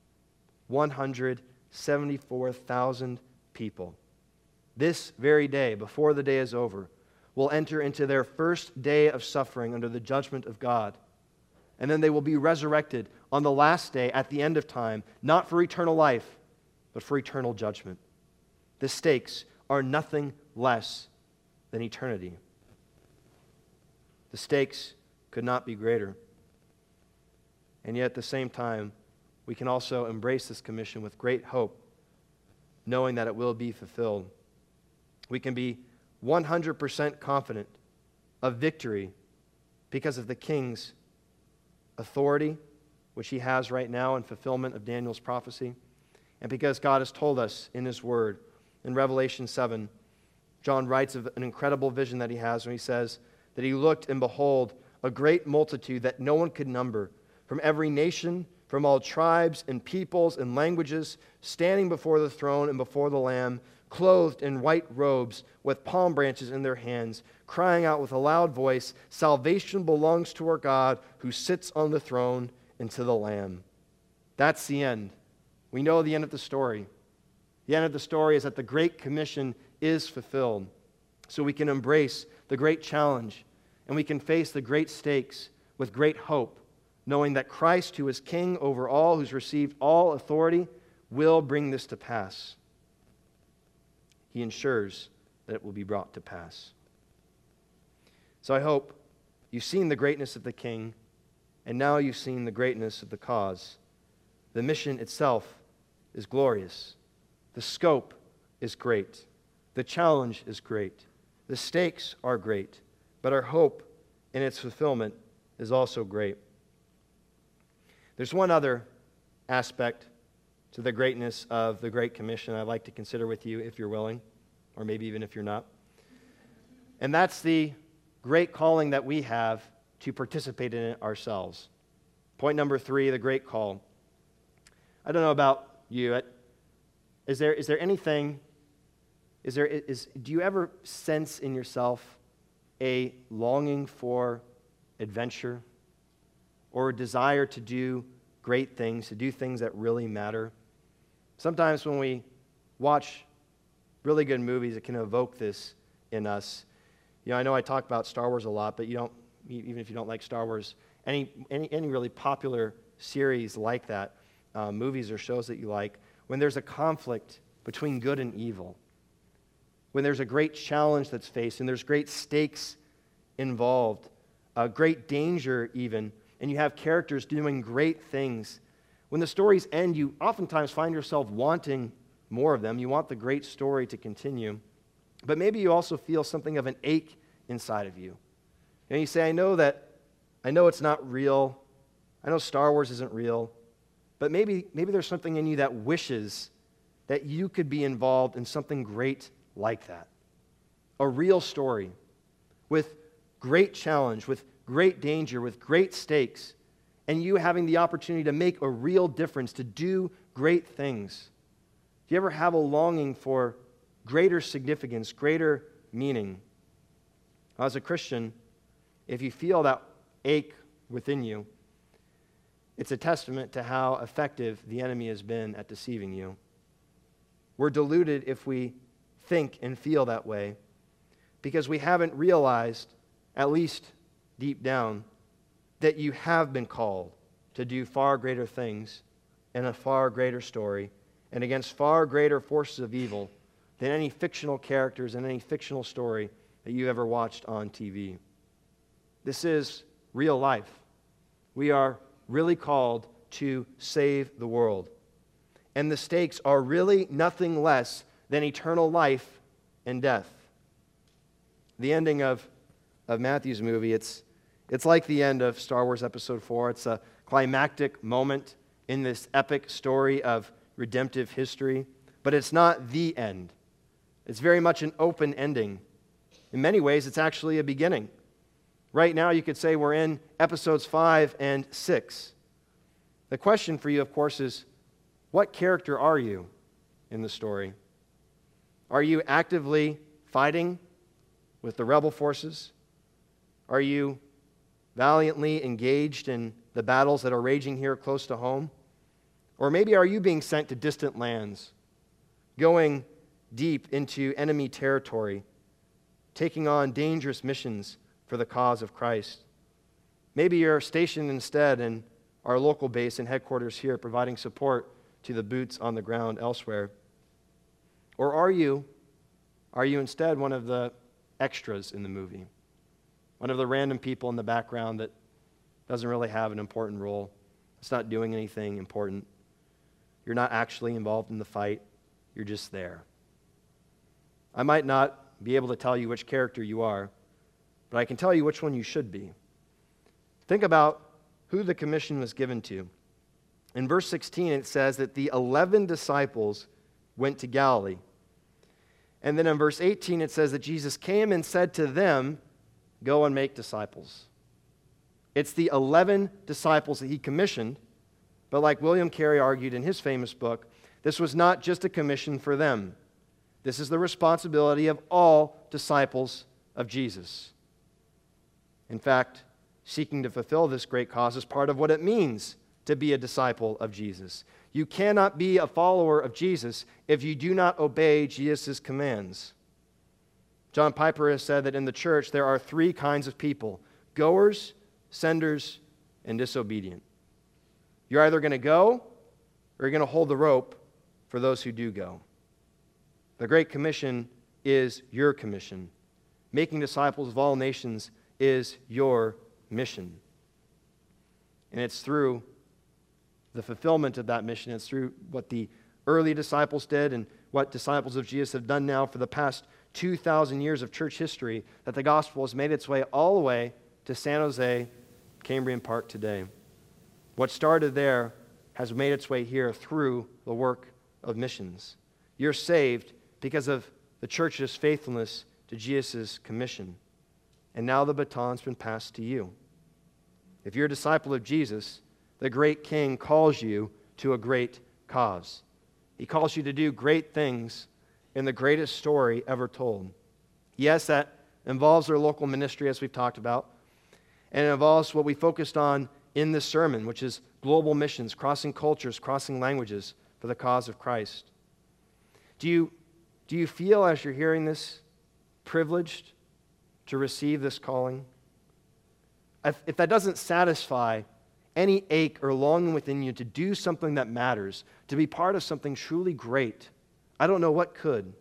174,000 people. This very day, before the day is over, will enter into their first day of suffering under the judgment of God. And then they will be resurrected on the last day at the end of time, not for eternal life, but for eternal judgment. The stakes are nothing less than eternity. The stakes could not be greater. And yet at the same time, we can also embrace this commission with great hope, knowing that it will be fulfilled. We can be 100% confident of victory because of the king's authority, which he has right now in fulfillment of Daniel's prophecy, and because God has told us in his word. In Revelation 7, John writes of an incredible vision that he has when he says that he looked and behold a great multitude that no one could number, from every nation, from all tribes and peoples and languages, standing before the throne and before the Lamb, clothed in white robes with palm branches in their hands, crying out with a loud voice, "Salvation belongs to our God who sits on the throne and to the Lamb." That's the end. We know the end of the story. The end of the story is that the Great Commission is fulfilled. So we can embrace the great challenge and we can face the great stakes with great hope, knowing that Christ, who is King over all, who's received all authority, will bring this to pass. He ensures that it will be brought to pass. So I hope you've seen the greatness of the King, and now you've seen the greatness of the cause. The mission itself is glorious. The scope is great. The challenge is great. The stakes are great. But our hope in its fulfillment is also great. There's one other aspect to the greatness of the Great Commission I'd like to consider with you if you're willing, or maybe even if you're not. And that's the great calling that we have to participate in it ourselves. Point number 3, the great call. I don't know about you. Do you ever sense in yourself a longing for adventure or a desire to do great things, to do things that really matter? Sometimes when we watch really good movies, it can evoke this in us. You know, I know I talk about Star Wars a lot, but even if you don't like Star Wars, any really popular series like that, movies or shows that you like, when there's a conflict between good and evil, when there's a great challenge that's faced and there's great stakes involved, great danger even, and you have characters doing great things, when the stories end, you oftentimes find yourself wanting more of them. You want the great story to continue, but maybe you also feel something of an ache inside of you. And you say, I know it's not real. I know Star Wars isn't real, but maybe there's something in you that wishes that you could be involved in something great like that. A real story with great challenge, with great danger, with great stakes, and you having the opportunity to make a real difference, to do great things. Do you ever have a longing for greater significance, greater meaning? As a Christian, if you feel that ache within you, it's a testament to how effective the enemy has been at deceiving you. We're deluded if we think and feel that way because we haven't realized, at least deep down, that you have been called to do far greater things in a far greater story and against far greater forces of evil than any fictional characters and any fictional story that you ever watched on TV. This is real life. We are really called to save the world. And the stakes are really nothing less than eternal life and death. The ending of Matthew's movie, it's like the end of Star Wars Episode 4. It's a climactic moment in this epic story of redemptive history, but it's not the end. It's very much an open ending. In many ways, it's actually a beginning. Right now, you could say we're in episodes 5 and 6. The question for you, of course, is what character are you in the story? Are you actively fighting with the rebel forces? Are you valiantly engaged in the battles that are raging here close to home? Or maybe are you being sent to distant lands, going deep into enemy territory, taking on dangerous missions for the cause of Christ? Maybe you're stationed instead in our local base and headquarters here, providing support to the boots on the ground elsewhere. Or are you instead one of the extras in the movie? One of the random people in the background that doesn't really have an important role. It's not doing anything important. You're not actually involved in the fight. You're just there. I might not be able to tell you which character you are, but I can tell you which one you should be. Think about who the commission was given to. In verse 16, it says that the 11 disciples went to Galilee. And then in verse 18, it says that Jesus came and said to them, "Go and make disciples." It's the 11 disciples that he commissioned But like William Carey argued in his famous book, this was not just a commission for them. This is the responsibility of all disciples of Jesus. In fact, seeking to fulfill this great cause is part of what it means to be a disciple of Jesus. You cannot be a follower of Jesus if you do not obey Jesus' commands. John Piper has said that in the church there are three kinds of people: goers, senders, and disobedient. You're either going to go or you're going to hold the rope for those who do go. The Great Commission is your commission. Making disciples of all nations is your mission. And it's through the fulfillment of that mission, it's through what the early disciples did and what disciples of Jesus have done now for the past 2,000 years of church history, that the gospel has made its way all the way to San Jose, Cambrian Park today. What started there has made its way here through the work of missions. You're saved because of the church's faithfulness to Jesus' commission. And now the baton's been passed to you. If you're a disciple of Jesus, the great King calls you to a great cause. He calls you to do great things in the greatest story ever told. Yes, that involves our local ministry, as we've talked about, and it involves what we focused on in this sermon, which is global missions, crossing cultures, crossing languages for the cause of Christ. Do you feel, as you're hearing this, privileged to receive this calling? If that doesn't satisfy any ache or longing within you to do something that matters, to be part of something truly great, I don't know what could.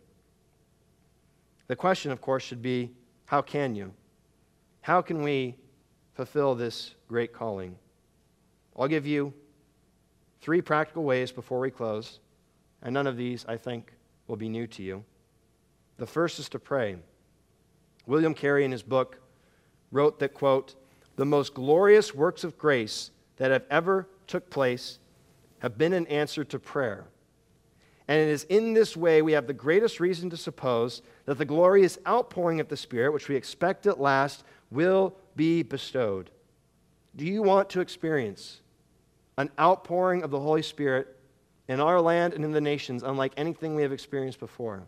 The question, of course, should be, how can you? How can we fulfill this great calling? I'll give you 3 practical ways before we close, and none of these, I think, will be new to you. The first is to pray. William Carey, in his book, wrote that, quote, "The most glorious works of grace that have ever took place have been in answer to prayer. And it is in this way we have the greatest reason to suppose that the glorious outpouring of the Spirit, which we expect at last, will be bestowed." Do you want to experience an outpouring of the Holy Spirit in our land and in the nations unlike anything we have experienced before?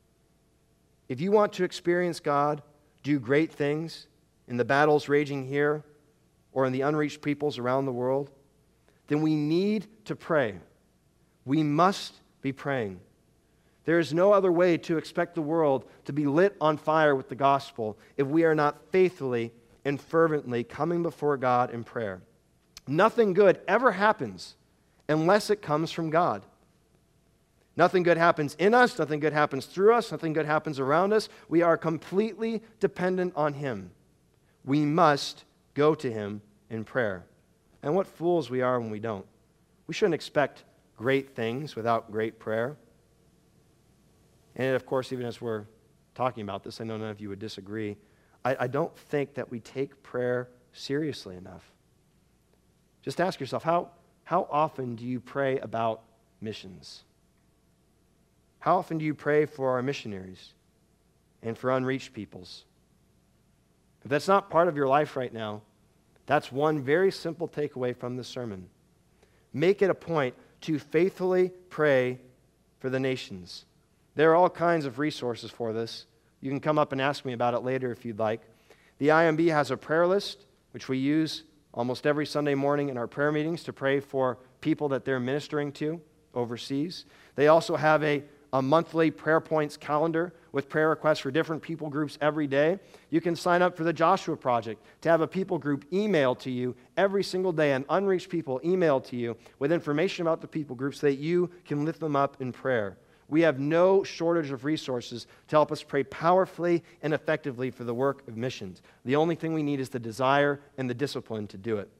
If you want to experience God do great things in the battles raging here or in the unreached peoples around the world, then we need to pray. We must be praying. There is no other way to expect the world to be lit on fire with the gospel if we are not faithfully and fervently coming before God in prayer. Nothing good ever happens unless it comes from God. Nothing good happens in us, nothing good happens through us, nothing good happens around us. We are completely dependent on Him. We must go to Him in prayer. And what fools we are when we don't. We shouldn't expect great things without great prayer. And of course, even as we're talking about this, I know none of you would disagree, I don't think that we take prayer seriously enough. Just ask yourself, how often do you pray about missions? How often do you pray for our missionaries and for unreached peoples? If that's not part of your life right now, that's one very simple takeaway from this sermon. Make it a point to faithfully pray for the nations. There are all kinds of resources for this. You can come up and ask me about it later if you'd like. The IMB has a prayer list, which we use almost every Sunday morning in our prayer meetings to pray for people that they're ministering to overseas. They also have a monthly prayer points calendar with prayer requests for different people groups every day. You can sign up for the Joshua Project to have a people group emailed to you every single day, and unreached people emailed to you with information about the people groups so that you can lift them up in prayer. We have no shortage of resources to help us pray powerfully and effectively for the work of missions. The only thing we need is the desire and the discipline to do it.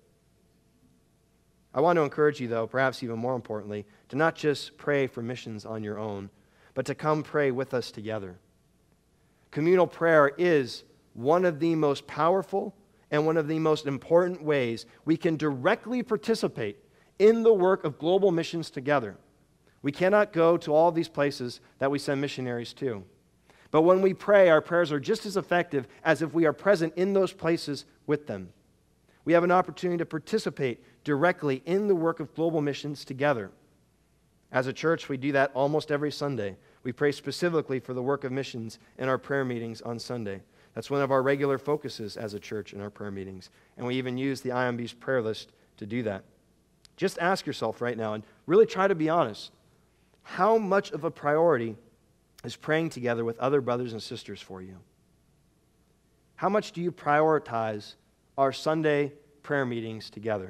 I want to encourage you, though, perhaps even more importantly, to not just pray for missions on your own, but to come pray with us together. Communal prayer is one of the most powerful and one of the most important ways we can directly participate in the work of global missions together. We cannot go to all these places that we send missionaries to. But when we pray, our prayers are just as effective as if we are present in those places with them. We have an opportunity to participate directly in the work of global missions together. As a church, we do that almost every Sunday. We pray specifically for the work of missions in our prayer meetings on Sunday. That's one of our regular focuses as a church in our prayer meetings. And we even use the IMB's prayer list to do that. Just ask yourself right now and really try to be honest. How much of a priority is praying together with other brothers and sisters for you? How much do you prioritize our Sunday prayer meetings together?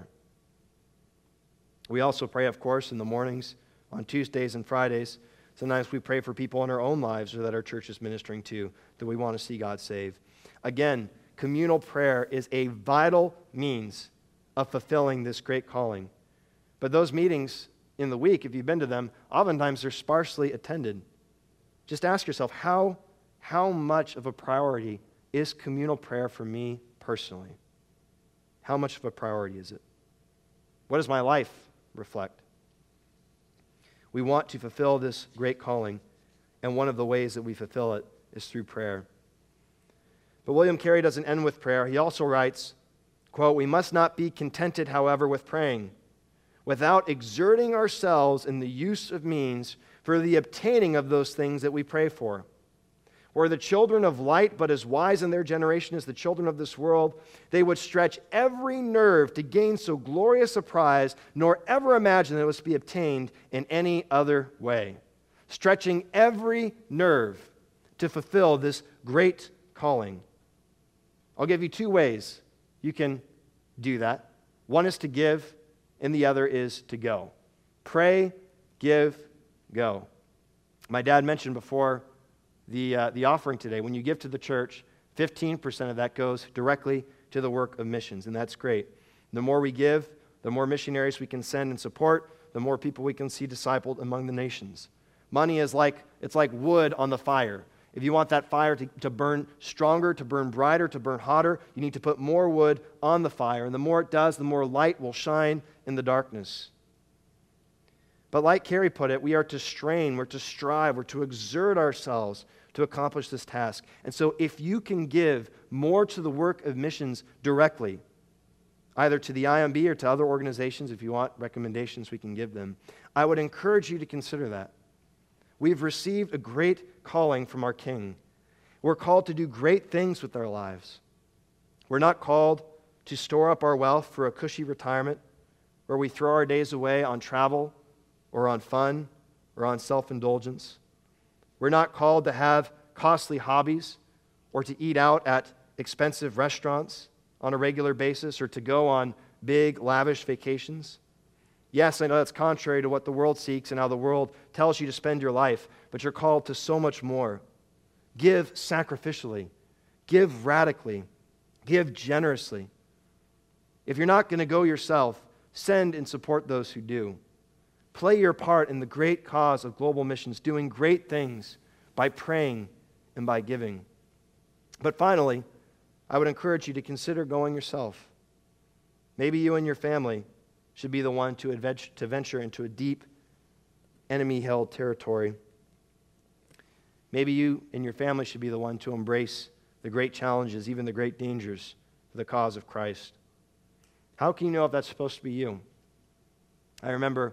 We also pray, of course, in the mornings, on Tuesdays and Fridays. Sometimes we pray for people in our own lives or that our church is ministering to that we want to see God save. Again, communal prayer is a vital means of fulfilling this great calling. But those meetings in the week, if you've been to them, oftentimes they're sparsely attended. Just ask yourself, how much of a priority is communal prayer for me personally? How much of a priority is it? What does my life reflect? We want to fulfill this great calling, and one of the ways that we fulfill it is through prayer. But William Carey doesn't end with prayer. He also writes, quote, "We must not be contented, however, with praying, without exerting ourselves in the use of means for the obtaining of those things that we pray for. Were the children of light but as wise in their generation as the children of this world, they would stretch every nerve to gain so glorious a prize, nor ever imagine that it was to be obtained in any other way." Stretching every nerve to fulfill this great calling. I'll give you two ways you can do that. One is to give, and the other is to go. Pray, give, go. My dad mentioned before the offering today, when you give to the church, 15% of that goes directly to the work of missions, and that's great. The more we give, the more missionaries we can send and support, the more people we can see discipled among the nations. Money is like wood on the fire. If you want that fire to burn stronger, to burn brighter, to burn hotter, you need to put more wood on the fire, and the more it does, the more light will shine in the darkness. But like Carey put it, we are to strain, we're to strive, we're to exert ourselves to accomplish this task. And so if you can give more to the work of missions directly, either to the IMB or to other organizations, if you want recommendations, we can give them, I would encourage you to consider that. We've received a great calling from our King. We're called to do great things with our lives. We're not called to store up our wealth for a cushy retirement where we throw our days away on travel or on fun or on self-indulgence. We're not called to have costly hobbies or to eat out at expensive restaurants on a regular basis or to go on big, lavish vacations. Yes, I know that's contrary to what the world seeks and how the world tells you to spend your life, but you're called to so much more. Give sacrificially. Give radically. Give generously. If you're not going to go yourself, send and support those who do. Play your part in the great cause of global missions, doing great things by praying and by giving. But finally, I would encourage you to consider going yourself. Maybe you and your family should be the one to venture into a deep, enemy-held territory. Maybe you and your family should be the one to embrace the great challenges, even the great dangers, for the cause of Christ. How can you know if that's supposed to be you? I remember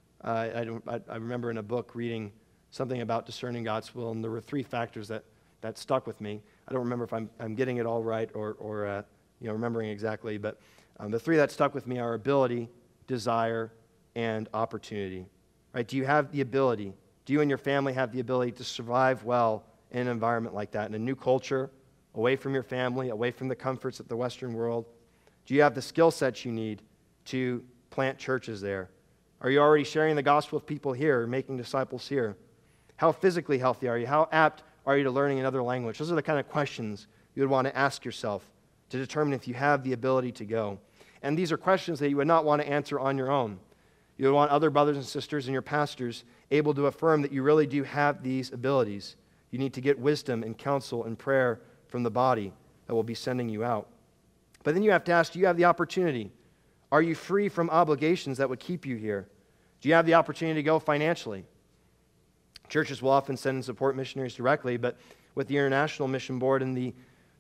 in a book reading something about discerning God's will, and there were 3 factors that stuck with me. I don't remember if I'm getting it all right or remembering exactly, but the 3 that stuck with me are ability, desire, and opportunity. Right? Do you have the ability? Do you and your family have the ability to survive well in an environment like that, in a new culture, away from your family, away from the comforts of the Western world? Do you have the skill sets you need to plant churches there? Are you already sharing the gospel with people here, making disciples here? How physically healthy are you? How apt are you to learning another language? Those are the kind of questions you would want to ask yourself to determine if you have the ability to go. And these are questions that you would not want to answer on your own. You would want other brothers and sisters and your pastors able to affirm that you really do have these abilities. You need to get wisdom and counsel and prayer from the body that will be sending you out. But then you have to ask, do you have the opportunity? Are you free from obligations that would keep you here? Do you have the opportunity to go financially? Churches will often send and support missionaries directly, but with the International Mission Board and the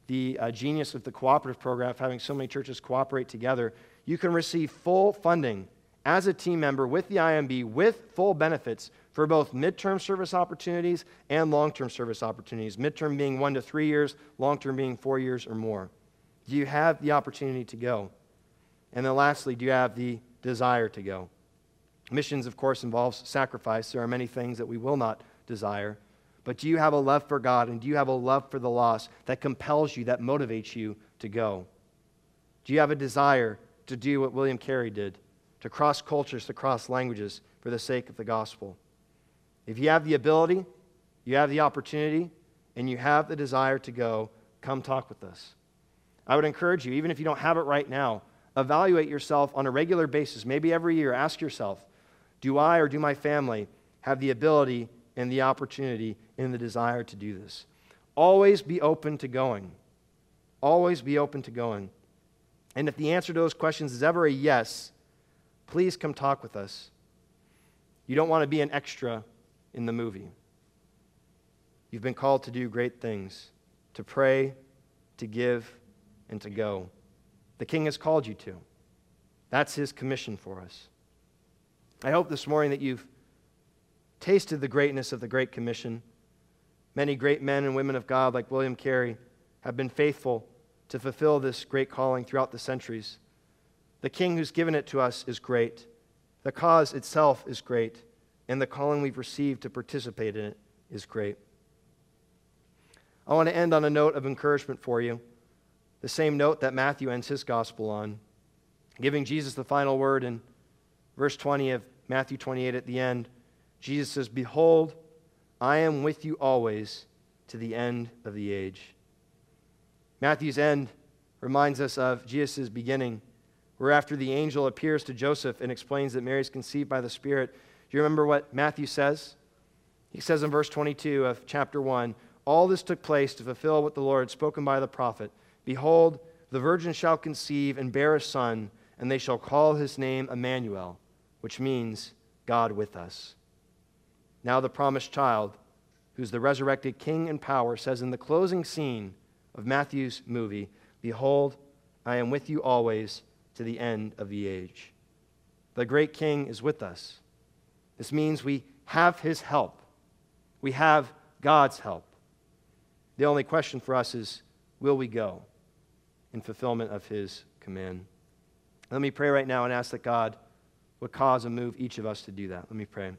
the genius of the cooperative program, of having so many churches cooperate together, you can receive full funding as a team member with the IMB with full benefits for both midterm service opportunities and long-term service opportunities, midterm being 1 to 3 years, long-term being 4 years or more. Do you have the opportunity to go? And then lastly, do you have the desire to go? Missions, of course, involves sacrifice. There are many things that we will not desire. But do you have a love for God, and do you have a love for the lost that compels you, that motivates you to go? Do you have a desire to do what William Carey did, to cross cultures, to cross languages for the sake of the gospel? If you have the ability, you have the opportunity, and you have the desire to go, come talk with us. I would encourage you, even if you don't have it right now, evaluate yourself on a regular basis, maybe every year. Ask yourself, do I or do my family have the ability and the opportunity and the desire to do this? Always be open to going. Always be open to going. And if the answer to those questions is ever a yes, please come talk with us. You don't want to be an extra in the movie. You've been called to do great things, to pray, to give, and to go. The King has called you to. That's his commission for us. I hope this morning that you've tasted the greatness of the Great Commission. Many great men and women of God, like William Carey, have been faithful to fulfill this great calling throughout the centuries. The King who's given it to us is great. The cause itself is great. And the calling we've received to participate in it is great. I want to end on a note of encouragement for you, the same note that Matthew ends his gospel on, giving Jesus the final word in verse 20 of Matthew 28 at the end. Jesus says, "Behold, I am with you always to the end of the age." Matthew's end reminds us of Jesus' beginning, where after the angel appears to Joseph and explains that Mary is conceived by the Spirit, do you remember what Matthew says? He says in verse 22 of chapter 1, "All this took place to fulfill what the Lord had spoken by the prophet. Behold, the virgin shall conceive and bear a son, and they shall call his name Emmanuel," which means God with us. Now the promised child, who's the resurrected King in power, says in the closing scene of Matthew's movie, "Behold, I am with you always to the end of the age." The great King is with us. This means we have his help. We have God's help. The only question for us is, will we go in fulfillment of his command? Let me pray right now and ask that God would cause and move each of us to do that. Let me pray.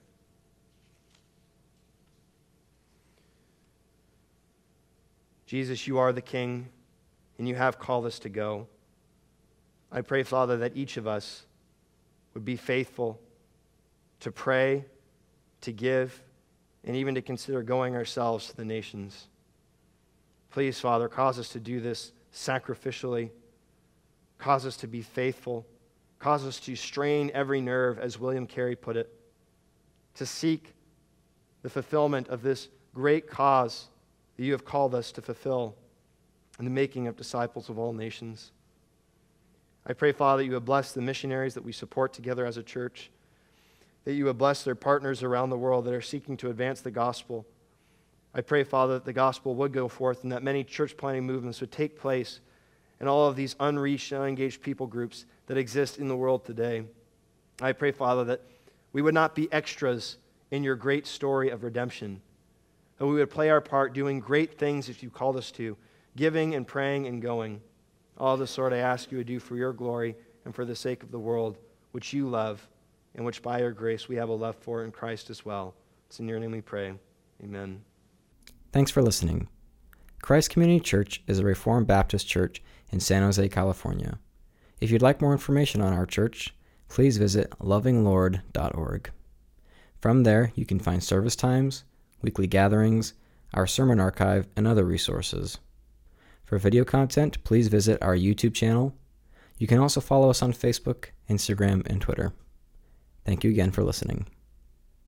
Jesus, you are the King, and you have called us to go. I pray, Father, that each of us would be faithful to pray, to give, and even to consider going ourselves to the nations. Please, Father, cause us to do this sacrificially. Cause us to be faithful. Cause us to strain every nerve, as William Carey put it, to seek the fulfillment of this great cause that you have called us to fulfill in the making of disciples of all nations. I pray, Father, that you would bless the missionaries that we support together as a church, that you would bless their partners around the world that are seeking to advance the gospel. I pray, Father, that the gospel would go forth and that many church planting movements would take place in all of these unreached and unengaged people groups that exist in the world today. I pray, Father, that we would not be extras in your great story of redemption, that we would play our part doing great things as you called us to, giving and praying and going. All this sort I ask you to do for your glory and for the sake of the world, which you love, and which by your grace we have a love for in Christ as well. It's in your name we pray. Amen. Thanks for listening. Christ Community Church is a Reformed Baptist church in San Jose, California. If you'd like more information on our church, please visit lovinglord.org. From there, you can find service times, weekly gatherings, our sermon archive, and other resources. For video content, please visit our YouTube channel. You can also follow us on Facebook, Instagram, and Twitter. Thank you again for listening.